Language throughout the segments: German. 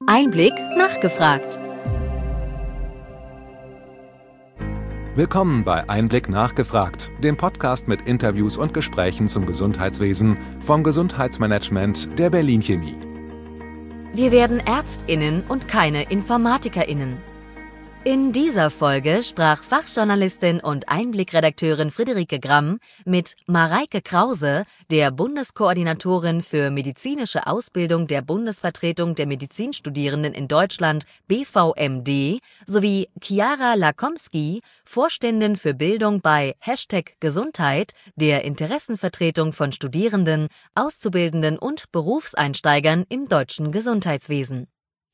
Einblick nachgefragt. Willkommen bei Einblick nachgefragt, dem Podcast mit Interviews und Gesprächen zum Gesundheitswesen vom Gesundheitsmanagement der Berlin Chemie. Wir werden ÄrztInnen und keine InformatikerInnen. In dieser Folge sprach Fachjournalistin und Einblick-Redakteurin Friederike Gramm mit Mareike Krause, der Bundeskoordinatorin für medizinische Ausbildung der Bundesvertretung der Medizinstudierenden in Deutschland BVMD, sowie Chiara Lakomski, Vorständin für Bildung bei #Gesundheit, der Interessenvertretung von Studierenden, Auszubildenden und Berufseinsteigern im deutschen Gesundheitswesen.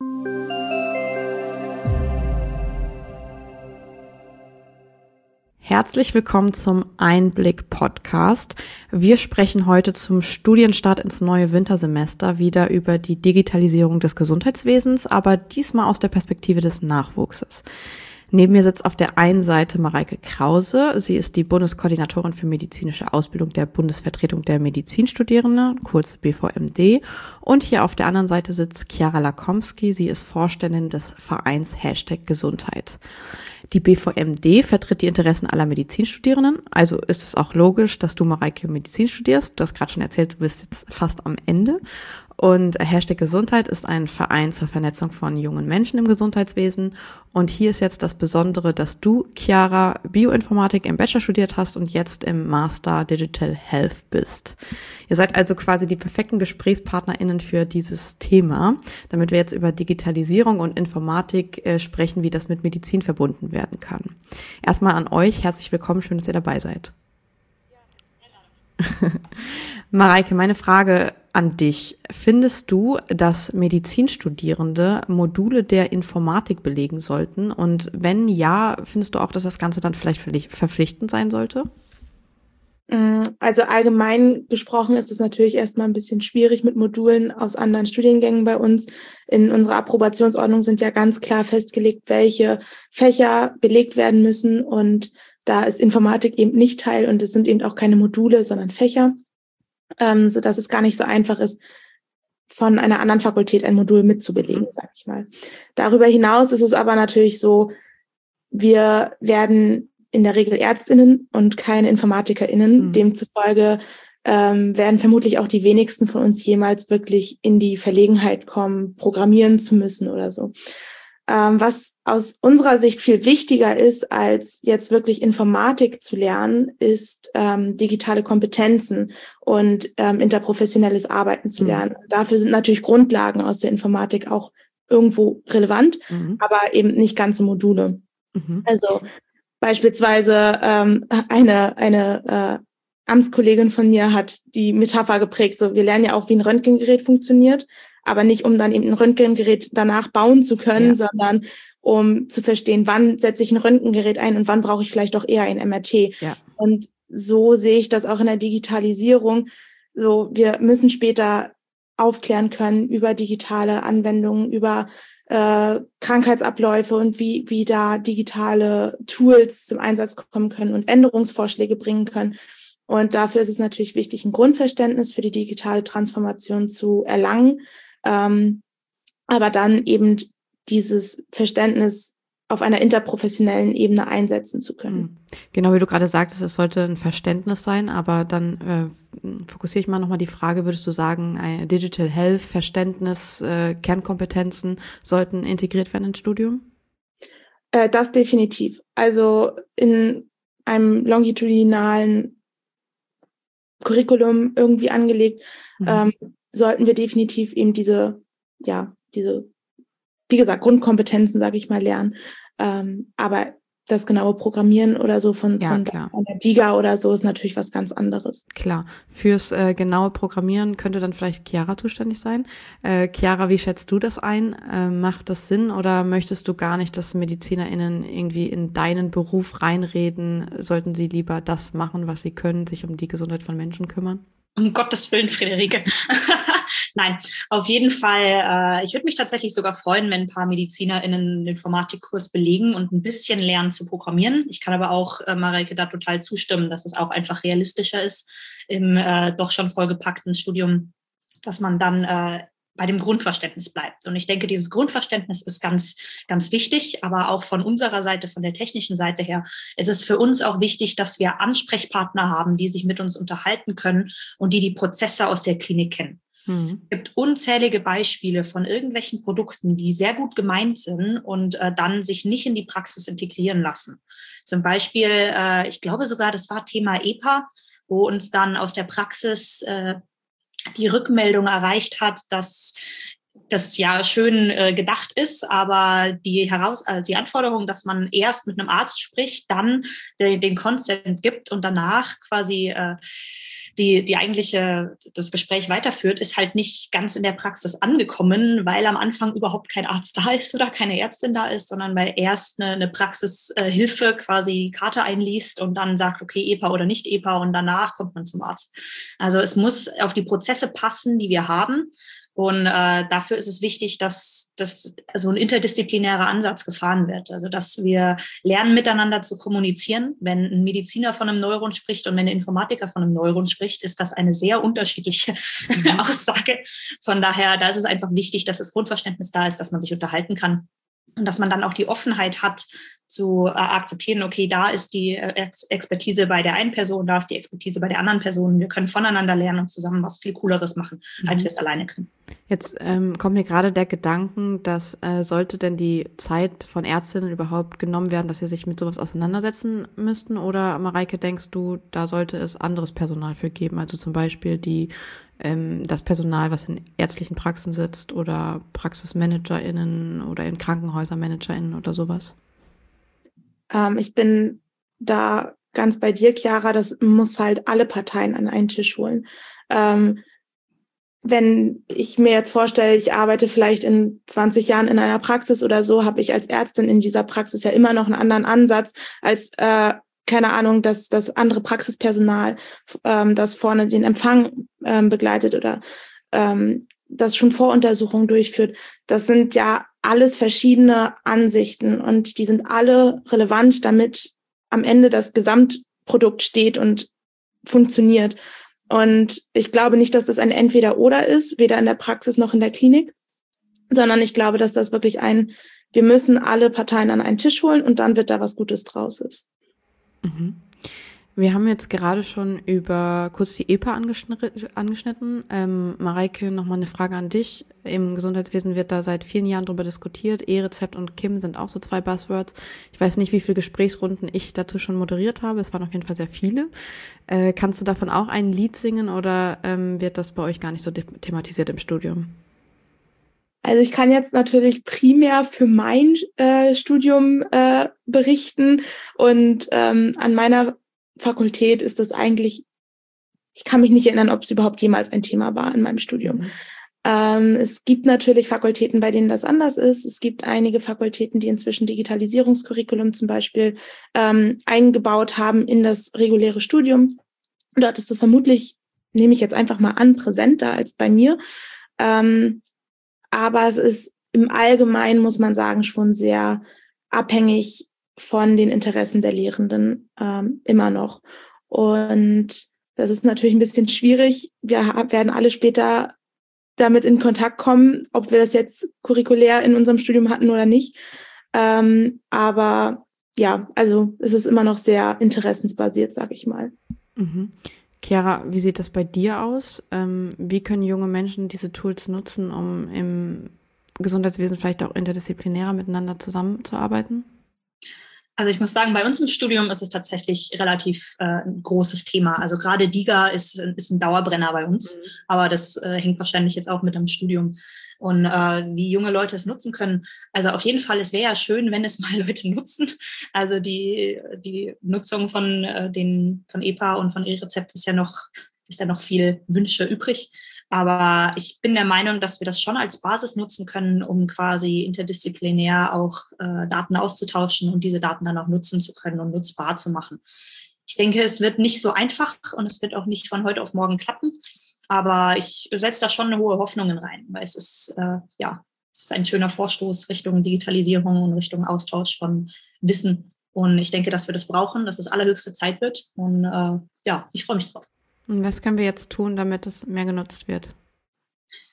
Herzlich willkommen zum Einblick-Podcast. Wir sprechen heute zum Studienstart ins neue Wintersemester wieder über die Digitalisierung des Gesundheitswesens, aber diesmal aus der Perspektive des Nachwuchses. Neben mir sitzt auf der einen Seite Mareike Krause. Sie ist die Bundeskoordinatorin für medizinische Ausbildung der Bundesvertretung der Medizinstudierenden, kurz BVMD. Und hier auf der anderen Seite sitzt Chiara Lakomski. Sie ist Vorständin des Vereins #Gesundheit. Die BVMD vertritt die Interessen aller Medizinstudierenden. Also ist es auch logisch, dass du, Mareike, Medizin studierst. Du hast gerade schon erzählt, du bist jetzt fast am Ende. Und #Gesundheit ist ein Verein zur Vernetzung von jungen Menschen im Gesundheitswesen. Und hier ist jetzt das Besondere, dass du, Chiara, Bioinformatik im Bachelor studiert hast und jetzt im Master Digital Health bist. Ihr seid also quasi die perfekten GesprächspartnerInnen für dieses Thema, damit wir jetzt über Digitalisierung und Informatik sprechen, wie das mit Medizin verbunden werden kann. Erstmal an euch, herzlich willkommen, schön, dass ihr dabei seid. Mareike, meine Frage an dich. Findest du, dass Medizinstudierende Module der Informatik belegen sollten? Und wenn ja, findest du auch, dass das Ganze dann vielleicht verpflichtend sein sollte? Also allgemein gesprochen ist es natürlich erstmal ein bisschen schwierig mit Modulen aus anderen Studiengängen bei uns. In unserer Approbationsordnung sind ja ganz klar festgelegt, welche Fächer belegt werden müssen. Und da ist Informatik eben nicht Teil und es sind eben auch keine Module, sondern Fächer, sodass es gar nicht so einfach ist, von einer anderen Fakultät ein Modul mitzubelegen, sag ich mal. Darüber hinaus ist es aber natürlich so, wir werden in der Regel ÄrztInnen und keine InformatikerInnen. Demzufolge werden vermutlich auch die wenigsten von uns jemals wirklich in die Verlegenheit kommen, programmieren zu müssen oder so. Was aus unserer Sicht viel wichtiger ist, als jetzt wirklich Informatik zu lernen, ist digitale Kompetenzen und interprofessionelles Arbeiten zu lernen. Dafür sind natürlich Grundlagen aus der Informatik auch irgendwo relevant, aber eben nicht ganze Module. Also beispielsweise eine Amtskollegin von mir hat die Metapher geprägt, so wir lernen ja auch, wie ein Röntgengerät funktioniert, aber nicht, um dann eben ein Röntgengerät danach bauen zu können, sondern um zu verstehen, wann setze ich ein Röntgengerät ein und wann brauche ich vielleicht doch eher ein MRT. Ja. Und so sehe ich das auch in der Digitalisierung. So, wir müssen später aufklären können über digitale Anwendungen, über Krankheitsabläufe und wie da digitale Tools zum Einsatz kommen können und Änderungsvorschläge bringen können. Und dafür ist es natürlich wichtig, ein Grundverständnis für die digitale Transformation zu erlangen, aber dann eben dieses Verständnis auf einer interprofessionellen Ebene einsetzen zu können. Genau, wie du gerade sagtest, es sollte ein Verständnis sein, aber dann fokussiere ich mal nochmal die Frage, würdest du sagen, Digital Health, Verständnis, Kernkompetenzen sollten integriert werden ins Studium? Das definitiv. Also in einem longitudinalen Curriculum irgendwie angelegt, sollten wir definitiv eben diese, wie gesagt, Grundkompetenzen, sage ich mal, lernen. Aber das genaue Programmieren oder so von der DIGA oder so ist natürlich was ganz anderes. Klar. Fürs genaue Programmieren könnte dann vielleicht Chiara zuständig sein. Chiara, wie schätzt du das ein? Macht das Sinn oder möchtest du gar nicht, dass MedizinerInnen irgendwie in deinen Beruf reinreden? Sollten sie lieber das machen, was sie können, sich um die Gesundheit von Menschen kümmern? Um Gottes Willen, Friederike. Nein, auf jeden Fall. Ich würde mich tatsächlich sogar freuen, wenn ein paar MedizinerInnen einen Informatikkurs belegen und ein bisschen lernen zu programmieren. Ich kann aber auch Mareike da total zustimmen, dass es auch einfach realistischer ist im doch schon vollgepackten Studium, dass man dann bei dem Grundverständnis bleibt. Und ich denke, dieses Grundverständnis ist ganz, ganz wichtig, aber auch von unserer Seite, von der technischen Seite her, ist es für uns auch wichtig, dass wir Ansprechpartner haben, die sich mit uns unterhalten können und die Prozesse aus der Klinik kennen. Es gibt unzählige Beispiele von irgendwelchen Produkten, die sehr gut gemeint sind und dann sich nicht in die Praxis integrieren lassen. Zum Beispiel, ich glaube sogar, das war Thema EPA, wo uns dann aus der Praxis die Rückmeldung erreicht hat, dass das ja schön gedacht ist, aber die Anforderung, dass man erst mit einem Arzt spricht, dann den Consent gibt und danach quasi das Gespräch weiterführt, ist halt nicht ganz in der Praxis angekommen, weil am Anfang überhaupt kein Arzt da ist oder keine Ärztin da ist, sondern weil erst eine Praxishilfe quasi Karte einliest und dann sagt, okay, EPA oder nicht EPA und danach kommt man zum Arzt. Also es muss auf die Prozesse passen, die wir haben. Und dafür ist es wichtig, dass so ein interdisziplinärer Ansatz gefahren wird. Also dass wir lernen, miteinander zu kommunizieren. Wenn ein Mediziner von einem Neuron spricht und wenn ein Informatiker von einem Neuron spricht, ist das eine sehr unterschiedliche Aussage. Von daher, da ist es einfach wichtig, dass das Grundverständnis da ist, dass man sich unterhalten kann. Und dass man dann auch die Offenheit hat, zu akzeptieren, okay, da ist die Expertise bei der einen Person, da ist die Expertise bei der anderen Person. Wir können voneinander lernen und zusammen was viel Cooleres machen, als wir es alleine können. Jetzt kommt mir gerade der Gedanken, dass sollte denn die Zeit von Ärztinnen überhaupt genommen werden, dass sie sich mit sowas auseinandersetzen müssten? Oder, Mareike, denkst du, da sollte es anderes Personal für geben? Also zum Beispiel das Personal, was in ärztlichen Praxen sitzt oder PraxismanagerInnen oder in Krankenhäusern ManagerInnen oder sowas? Ich bin da ganz bei dir, Chiara, das muss halt alle Parteien an einen Tisch holen. Wenn ich mir jetzt vorstelle, ich arbeite vielleicht in 20 Jahren in einer Praxis oder so, habe ich als Ärztin in dieser Praxis ja immer noch einen anderen Ansatz als, keine Ahnung, das andere Praxispersonal, das vorne den Empfang begleitet oder das schon Voruntersuchungen durchführt. Das sind ja alles verschiedene Ansichten und die sind alle relevant, damit am Ende das Gesamtprodukt steht und funktioniert. Und ich glaube nicht, dass das ein Entweder-Oder ist, weder in der Praxis noch in der Klinik, sondern ich glaube, dass das wirklich wir müssen alle Parteien an einen Tisch holen und dann wird da was Gutes draus ist. Mhm. Wir haben jetzt gerade schon kurz die EPA angeschnitten. Mareike, nochmal eine Frage an dich. Im Gesundheitswesen wird da seit vielen Jahren drüber diskutiert. E-Rezept und KIM sind auch so 2 Buzzwords. Ich weiß nicht, wie viele Gesprächsrunden ich dazu schon moderiert habe. Es waren auf jeden Fall sehr viele. Kannst du davon auch ein Lied singen oder wird das bei euch gar nicht so thematisiert im Studium? Also ich kann jetzt natürlich primär für mein Studium berichten und an meiner Fakultät ist das eigentlich, ich kann mich nicht erinnern, ob es überhaupt jemals ein Thema war in meinem Studium. Es gibt natürlich Fakultäten, bei denen das anders ist. Es gibt einige Fakultäten, die inzwischen Digitalisierungscurriculum zum Beispiel eingebaut haben in das reguläre Studium. Dort ist das vermutlich, nehme ich jetzt einfach mal an, präsenter als bei mir. Aber es ist im Allgemeinen, muss man sagen, schon sehr abhängig von den Interessen der Lehrenden immer noch. Und das ist natürlich ein bisschen schwierig. Wir werden alle später damit in Kontakt kommen, ob wir das jetzt curriculär in unserem Studium hatten oder nicht. Aber ja, also es ist immer noch sehr interessensbasiert, sag ich mal. Mhm. Chiara, wie sieht das bei dir aus? Wie können junge Menschen diese Tools nutzen, um im Gesundheitswesen vielleicht auch interdisziplinärer miteinander zusammenzuarbeiten? Also ich muss sagen, bei uns im Studium ist es tatsächlich relativ ein großes Thema. Also gerade DIGA ist ein Dauerbrenner bei uns, aber das hängt wahrscheinlich jetzt auch mit dem Studium. Und wie junge Leute es nutzen können. Also auf jeden Fall, es wäre ja schön, wenn es mal Leute nutzen. Also die Nutzung von EPA und von E-Rezept ist ja noch viel Wünsche übrig. Aber ich bin der Meinung, dass wir das schon als Basis nutzen können, um quasi interdisziplinär auch Daten auszutauschen und diese Daten dann auch nutzen zu können und nutzbar zu machen. Ich denke, es wird nicht so einfach und es wird auch nicht von heute auf morgen klappen. Aber ich setze da schon hohe Hoffnungen rein, weil es ist ein schöner Vorstoß Richtung Digitalisierung und Richtung Austausch von Wissen. Und ich denke, dass wir das brauchen, dass es allerhöchste Zeit wird. Und ich freue mich drauf. Und was können wir jetzt tun, damit es mehr genutzt wird?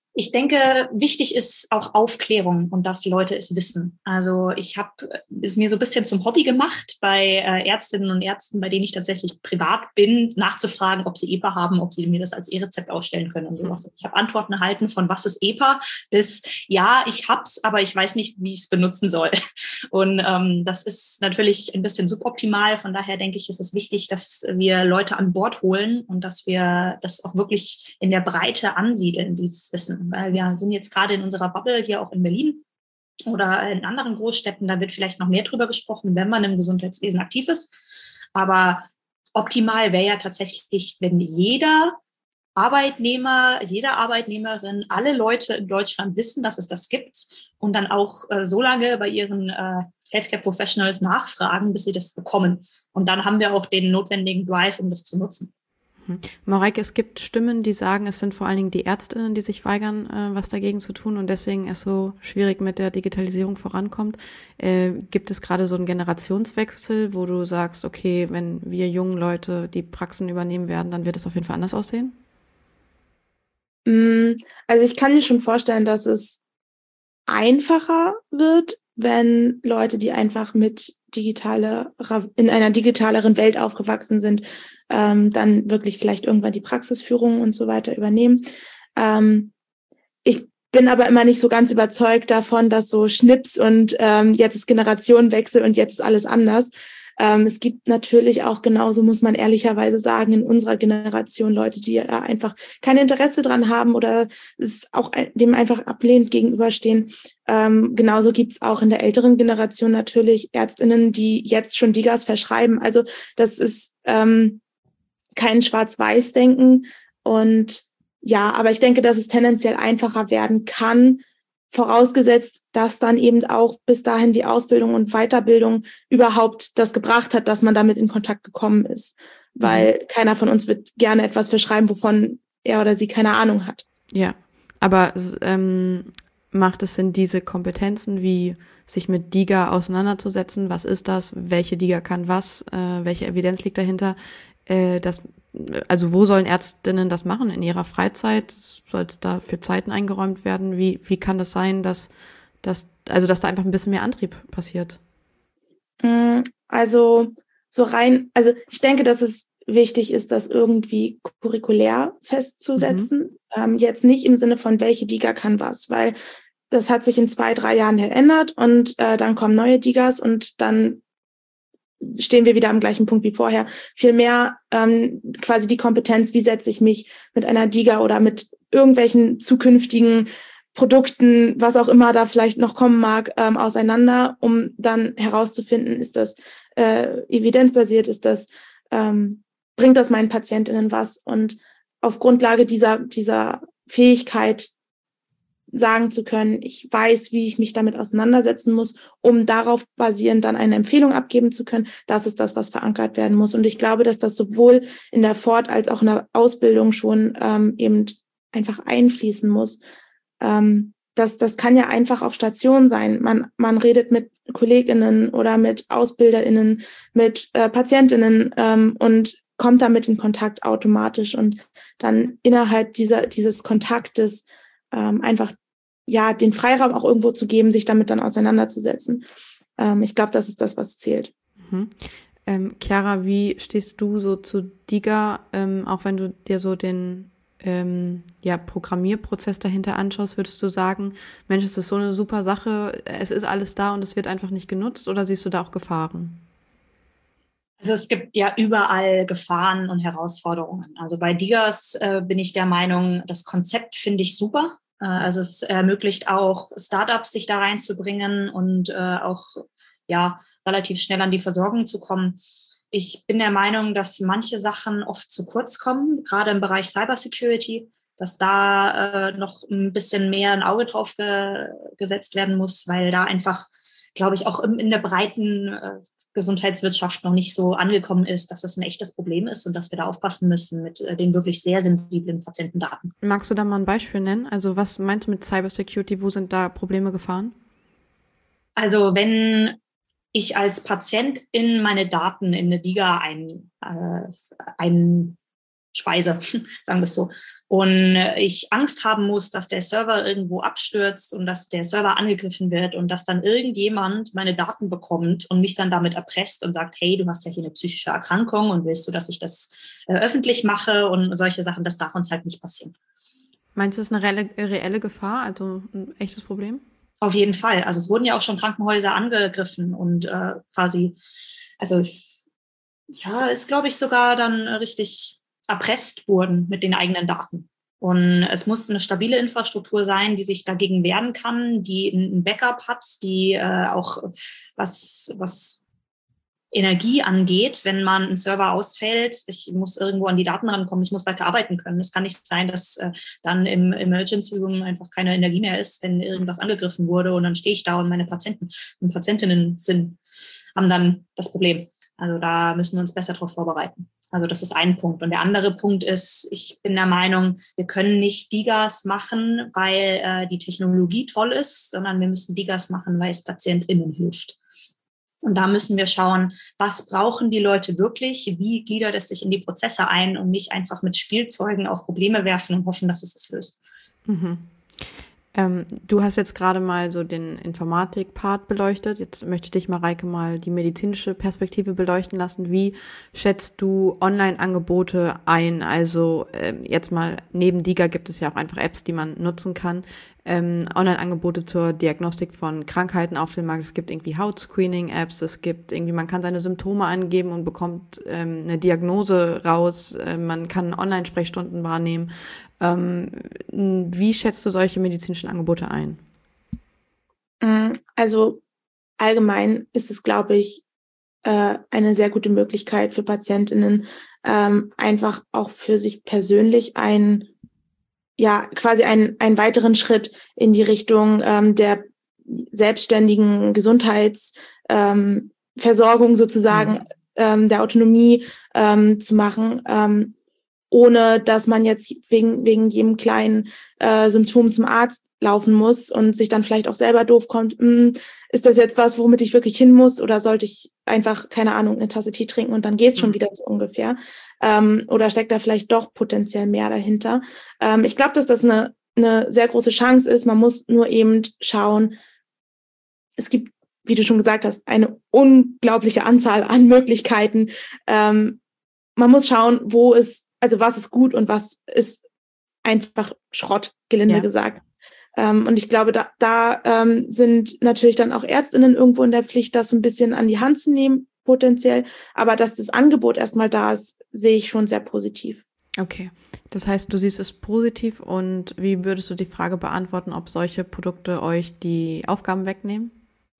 Ich denke, wichtig ist auch Aufklärung und dass Leute es wissen. Also ich habe es mir so ein bisschen zum Hobby gemacht, bei Ärztinnen und Ärzten, bei denen ich tatsächlich privat bin, nachzufragen, ob sie EPA haben, ob sie mir das als E-Rezept ausstellen können und sowas. Ich habe Antworten erhalten von was ist EPA bis ja, ich hab's, aber ich weiß nicht, wie ich es benutzen soll. Und das ist natürlich ein bisschen suboptimal. Von daher denke ich, ist es wichtig, dass wir Leute an Bord holen und dass wir das auch wirklich in der Breite ansiedeln, dieses Wissen. Weil wir sind jetzt gerade in unserer Bubble hier auch in Berlin oder in anderen Großstädten, da wird vielleicht noch mehr drüber gesprochen, wenn man im Gesundheitswesen aktiv ist. Aber optimal wäre ja tatsächlich, wenn jeder Arbeitnehmer, jede Arbeitnehmerin, alle Leute in Deutschland wissen, dass es das gibt und dann auch so lange bei ihren Healthcare Professionals nachfragen, bis sie das bekommen. Und dann haben wir auch den notwendigen Drive, um das zu nutzen. Mareike, es gibt Stimmen, die sagen, es sind vor allen Dingen die Ärztinnen, die sich weigern, was dagegen zu tun und deswegen es so schwierig mit der Digitalisierung vorankommt. Gibt es gerade so einen Generationswechsel, wo du sagst, okay, wenn wir jungen Leute die Praxen übernehmen werden, dann wird es auf jeden Fall anders aussehen? Also ich kann mir schon vorstellen, dass es einfacher wird, wenn Leute, die einfach mit in einer digitaleren Welt aufgewachsen sind, dann wirklich vielleicht irgendwann die Praxisführung und so weiter übernehmen. Ich bin aber immer nicht so ganz überzeugt davon, dass so Schnips und jetzt ist Generationenwechsel und jetzt ist alles anders. Es gibt natürlich auch, genauso muss man ehrlicherweise sagen, in unserer Generation Leute, die da einfach kein Interesse dran haben oder es auch dem einfach ablehnend gegenüberstehen. Genauso gibt's auch in der älteren Generation natürlich ÄrztInnen, die jetzt schon DIGAs verschreiben. Also das ist kein Schwarz-Weiß-Denken. Und ja, aber ich denke, dass es tendenziell einfacher werden kann, vorausgesetzt, dass dann eben auch bis dahin die Ausbildung und Weiterbildung überhaupt das gebracht hat, dass man damit in Kontakt gekommen ist. Weil keiner von uns wird gerne etwas verschreiben, wovon er oder sie keine Ahnung hat. Ja, aber macht es Sinn, diese Kompetenzen wie sich mit DIGA auseinanderzusetzen? Was ist das? Welche DIGA kann was? Welche Evidenz liegt dahinter? Also wo sollen Ärztinnen das machen? In ihrer Freizeit? Soll es da für Zeiten eingeräumt werden? Wie kann das sein, dass da einfach ein bisschen mehr Antrieb passiert? Also ich denke, dass es wichtig ist, das irgendwie curriculär festzusetzen. Jetzt nicht im Sinne von, welche DIGA kann was, weil das hat sich in 2-3 Jahren geändert und dann kommen neue DIGAs und dann stehen wir wieder am gleichen Punkt wie vorher. Vielmehr quasi die Kompetenz, wie setze ich mich mit einer DIGA oder mit irgendwelchen zukünftigen Produkten, was auch immer da vielleicht noch kommen mag, auseinander, um dann herauszufinden, ist das evidenzbasiert, ist das, bringt das meinen PatientInnen was? Und auf Grundlage dieser Fähigkeit sagen zu können, ich weiß, wie ich mich damit auseinandersetzen muss, um darauf basierend dann eine Empfehlung abgeben zu können. Das ist das, was verankert werden muss. Und ich glaube, dass das sowohl in der Fort- als auch in der Ausbildung schon eben einfach einfließen muss. Das kann ja einfach auf Station sein. Man redet mit KollegInnen oder mit AusbilderInnen, mit PatientInnen und kommt damit in Kontakt automatisch und dann innerhalb dieses Kontaktes einfach ja den Freiraum auch irgendwo zu geben, sich damit dann auseinanderzusetzen. Ich glaube, das ist das, was zählt. Chiara, wie stehst du so zu DIGA, auch wenn du dir so den Programmierprozess dahinter anschaust, würdest du sagen, Mensch, es ist so eine super Sache, es ist alles da und es wird einfach nicht genutzt, oder siehst du da auch Gefahren? Also es gibt ja überall Gefahren und Herausforderungen. Also bei DIGAs bin ich der Meinung, das Konzept finde ich super. Also es ermöglicht auch Startups, sich da reinzubringen und auch relativ schnell an die Versorgung zu kommen. Ich bin der Meinung, dass manche Sachen oft zu kurz kommen, gerade im Bereich Cybersecurity, dass da noch ein bisschen mehr ein Auge drauf gesetzt werden muss, weil da einfach, glaube ich, auch in der breiten Gesundheitswirtschaft noch nicht so angekommen ist, dass das ein echtes Problem ist und dass wir da aufpassen müssen mit den wirklich sehr sensiblen Patientendaten. Magst du da mal ein Beispiel nennen? Also was meinst du mit Cybersecurity? Wo sind da Probleme, Gefahren? Also wenn ich als Patient in meine Daten in eine DIGA speise, sagen wir es so. Und ich Angst haben muss, dass der Server irgendwo abstürzt und dass der Server angegriffen wird und dass dann irgendjemand meine Daten bekommt und mich dann damit erpresst und sagt, hey, du hast ja hier eine psychische Erkrankung und willst du, dass ich das öffentlich mache und solche Sachen, das darf uns halt nicht passieren. Meinst du, das ist eine reelle Gefahr, also ein echtes Problem? Auf jeden Fall. Also es wurden ja auch schon Krankenhäuser angegriffen und quasi, also ja, ist, glaube ich, sogar dann richtig erpresst wurden mit den eigenen Daten. Und es muss eine stabile Infrastruktur sein, die sich dagegen wehren kann, die ein Backup hat, die auch was Energie angeht, wenn man ein Server ausfällt. Ich muss irgendwo an die Daten rankommen, ich muss weiter arbeiten können. Es kann nicht sein, dass dann im Emergency Room einfach keine Energie mehr ist, wenn irgendwas angegriffen wurde und dann stehe ich da und meine Patienten und Patientinnen haben dann das Problem. Also da müssen wir uns besser darauf vorbereiten. Also das ist ein Punkt. Und der andere Punkt ist, ich bin der Meinung, wir können nicht DiGAs machen, weil die Technologie toll ist, sondern wir müssen DiGAs machen, weil es PatientInnen hilft. Und da müssen wir schauen, was brauchen die Leute wirklich, wie gliedert es sich in die Prozesse ein und nicht einfach mit Spielzeugen auf Probleme werfen und hoffen, dass es das löst. Mhm. Du hast jetzt gerade mal so den Informatik-Part beleuchtet. Jetzt möchte ich dich, Mareike, mal die medizinische Perspektive beleuchten lassen. Wie schätzt du Online-Angebote ein? Also jetzt mal neben DiGA gibt es ja auch einfach Apps, die man nutzen kann. Online-Angebote zur Diagnostik von Krankheiten auf dem Markt. Es gibt irgendwie Haut-Screening-Apps. Es gibt irgendwie, man kann seine Symptome angeben und bekommt eine Diagnose raus. Man kann Online-Sprechstunden wahrnehmen. Wie schätzt du solche medizinischen Angebote ein? Also allgemein ist es, glaube ich, eine sehr gute Möglichkeit für PatientInnen, einfach auch für sich persönlich quasi einen weiteren Schritt in die Richtung der selbstständigen Gesundheitsversorgung sozusagen, der Autonomie zu machen, ohne dass man jetzt wegen jedem kleinen Symptom zum Arzt laufen muss und sich dann vielleicht auch selber doof kommt, ist das jetzt was, womit ich wirklich hin muss, oder sollte ich einfach, keine Ahnung, eine Tasse Tee trinken und dann geht's schon wieder so ungefähr, oder steckt da vielleicht doch potenziell mehr dahinter. Ich glaube, dass das eine sehr große Chance ist. Man muss nur eben schauen, es gibt, wie du schon gesagt hast, eine unglaubliche Anzahl an Möglichkeiten. Man muss schauen, was ist gut und was ist einfach Schrott, gelinde gesagt. Und ich glaube, da sind natürlich dann auch ÄrztInnen irgendwo in der Pflicht, das so ein bisschen an die Hand zu nehmen, potenziell. Aber dass das Angebot erstmal da ist, sehe ich schon sehr positiv. Okay, das heißt, du siehst es positiv, und wie würdest du die Frage beantworten, ob solche Produkte euch die Aufgaben wegnehmen?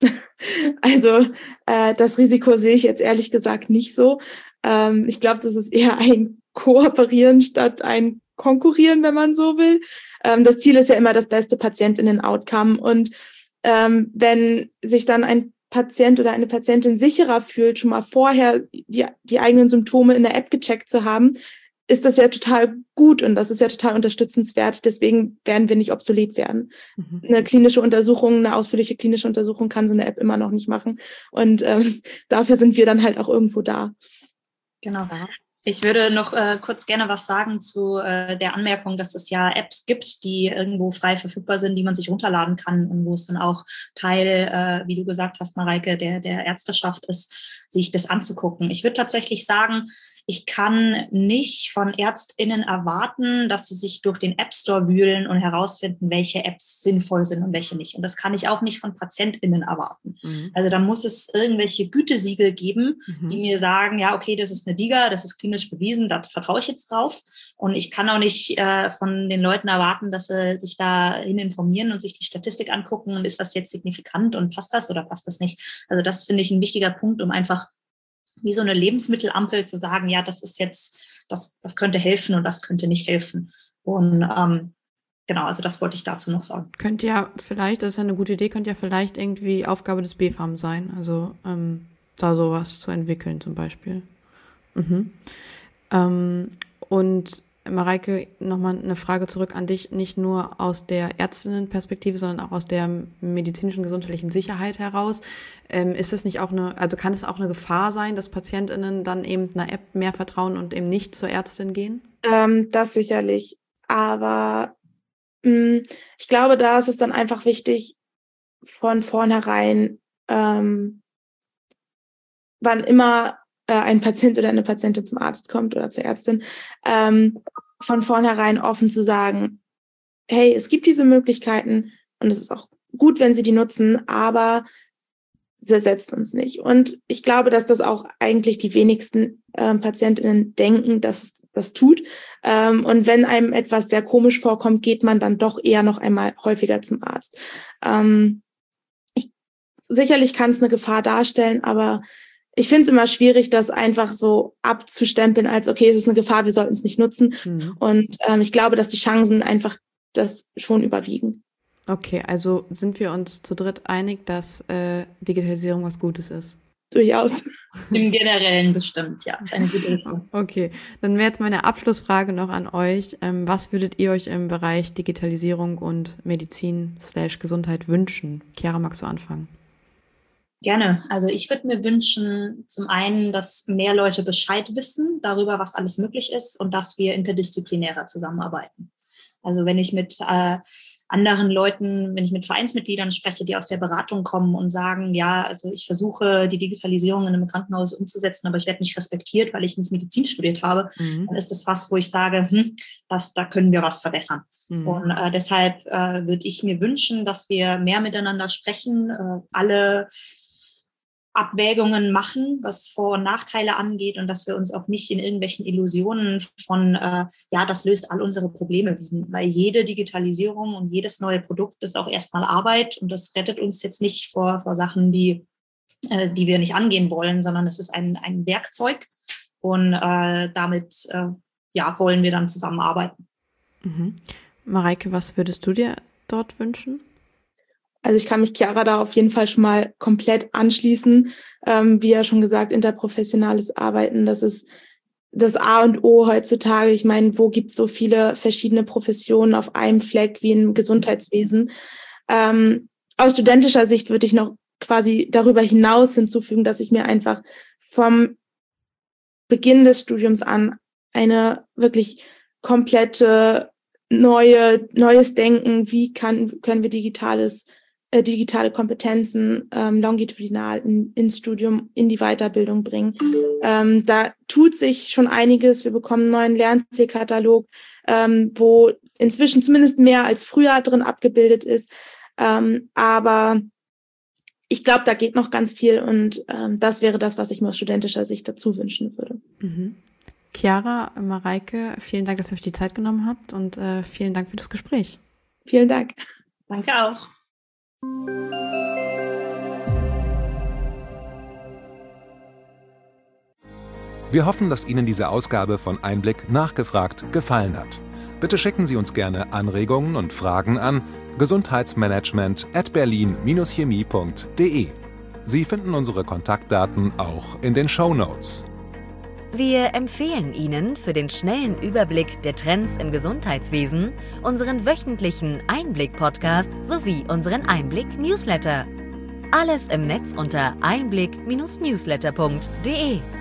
Also das Risiko sehe ich jetzt ehrlich gesagt nicht so. Ich glaube, das ist eher ein Kooperieren statt ein Konkurrieren, wenn man so will. Das Ziel ist ja immer das beste PatientInnen-Outcome. Und wenn sich dann ein Patient oder eine Patientin sicherer fühlt, schon mal vorher die eigenen Symptome in der App gecheckt zu haben, ist das ja total gut und das ist ja total unterstützenswert. Deswegen werden wir nicht obsolet werden. Eine ausführliche klinische Untersuchung kann so eine App immer noch nicht machen. Und dafür sind wir dann halt auch irgendwo da. Genau. Ich würde noch kurz gerne was sagen zu der Anmerkung, dass es ja Apps gibt, die irgendwo frei verfügbar sind, die man sich runterladen kann und wo es dann auch Teil, wie du gesagt hast, Mareike, der Ärzteschaft ist, sich das anzugucken. Ich würde tatsächlich sagen, ich kann nicht von ÄrztInnen erwarten, dass sie sich durch den App Store wühlen und herausfinden, welche Apps sinnvoll sind und welche nicht. Und das kann ich auch nicht von PatientInnen erwarten. Also da muss es irgendwelche Gütesiegel geben, die mir sagen, ja, okay, das ist eine DiGA, das ist klinisch bewiesen, da vertraue ich jetzt drauf. Und ich kann auch nicht von den Leuten erwarten, dass sie sich dahin informieren und sich die Statistik angucken und ist das jetzt signifikant und passt das oder passt das nicht. Also das finde ich ein wichtiger Punkt, um einfach wie so eine Lebensmittelampel zu sagen, ja, das ist jetzt, das könnte helfen und das könnte nicht helfen. Und genau, also das wollte ich dazu noch sagen. Könnte ja vielleicht, das ist eine gute Idee, könnte ja vielleicht irgendwie Aufgabe des BfArM sein, also da sowas zu entwickeln zum Beispiel. Und Mareike, nochmal eine Frage zurück an dich, nicht nur aus der Ärztinnenperspektive, sondern auch aus der medizinischen gesundheitlichen Sicherheit heraus. Ist es nicht auch kann es auch eine Gefahr sein, dass PatientInnen dann eben einer App mehr vertrauen und eben nicht zur Ärztin gehen? Das sicherlich. Aber ich glaube, da ist es dann einfach wichtig, von vornherein, wann immer ein Patient oder eine Patientin zum Arzt kommt oder zur Ärztin, von vornherein offen zu sagen, hey, es gibt diese Möglichkeiten und es ist auch gut, wenn Sie die nutzen, aber sie ersetzt uns nicht. Und ich glaube, dass das auch eigentlich die wenigsten PatientInnen denken, dass es das tut. Und wenn einem etwas sehr komisch vorkommt, geht man dann doch eher noch einmal häufiger zum Arzt. Sicherlich kann es eine Gefahr darstellen, aber ich finde es immer schwierig, das einfach so abzustempeln als, okay, es ist eine Gefahr, wir sollten es nicht nutzen. Und ich glaube, dass die Chancen einfach das schon überwiegen. Okay, also sind wir uns zu dritt einig, dass Digitalisierung was Gutes ist? Durchaus. Im Generellen bestimmt, ja. Das ist eine gute Richtung. Okay, dann wäre jetzt meine Abschlussfrage noch an euch. Was würdet ihr euch im Bereich Digitalisierung und Medizin/Gesundheit wünschen? Chiara, magst du anfangen? Gerne. Also ich würde mir wünschen, zum einen, dass mehr Leute Bescheid wissen darüber, was alles möglich ist und dass wir interdisziplinärer zusammenarbeiten. Also wenn ich mit anderen Leuten, wenn ich mit Vereinsmitgliedern spreche, die aus der Beratung kommen und sagen, ja, also ich versuche die Digitalisierung in einem Krankenhaus umzusetzen, aber ich werde nicht respektiert, weil ich nicht Medizin studiert habe, dann ist das was, wo ich sage, da können wir was verbessern. Und deshalb würde ich mir wünschen, dass wir mehr miteinander sprechen, alle Abwägungen machen, was Vor- und Nachteile angeht und dass wir uns auch nicht in irgendwelchen Illusionen von, das löst all unsere Probleme wiegen, weil jede Digitalisierung und jedes neue Produkt ist auch erstmal Arbeit und das rettet uns jetzt nicht vor Sachen, die wir nicht angehen wollen, sondern es ist ein Werkzeug und damit wollen wir dann zusammenarbeiten. Mareike, was würdest du dir dort wünschen? Also ich kann mich Chiara da auf jeden Fall schon mal komplett anschließen. Wie ja schon gesagt, interprofessionales Arbeiten, das ist das A und O heutzutage. Ich meine, wo gibt es so viele verschiedene Professionen auf einem Fleck wie im Gesundheitswesen? Aus studentischer Sicht würde ich noch quasi darüber hinaus hinzufügen, dass ich mir einfach vom Beginn des Studiums an eine wirklich komplette neues Denken, wie können wir digitale Kompetenzen longitudinal ins Studium, in die Weiterbildung bringen. Da tut sich schon einiges. Wir bekommen einen neuen Lernzielkatalog, wo inzwischen zumindest mehr als früher drin abgebildet ist. Aber ich glaube, da geht noch ganz viel und das wäre das, was ich mir aus studentischer Sicht dazu wünschen würde. Chiara, Mareike, vielen Dank, dass ihr euch die Zeit genommen habt und vielen Dank für das Gespräch. Vielen Dank. Danke auch. Wir hoffen, dass Ihnen diese Ausgabe von Einblick nachgefragt gefallen hat. Bitte schicken Sie uns gerne Anregungen und Fragen an gesundheitsmanagement@berlin-chemie.de. Sie finden unsere Kontaktdaten auch in den Shownotes. Wir empfehlen Ihnen für den schnellen Überblick der Trends im Gesundheitswesen unseren wöchentlichen Einblick-Podcast sowie unseren Einblick-Newsletter. Alles im Netz unter einblick-newsletter.de.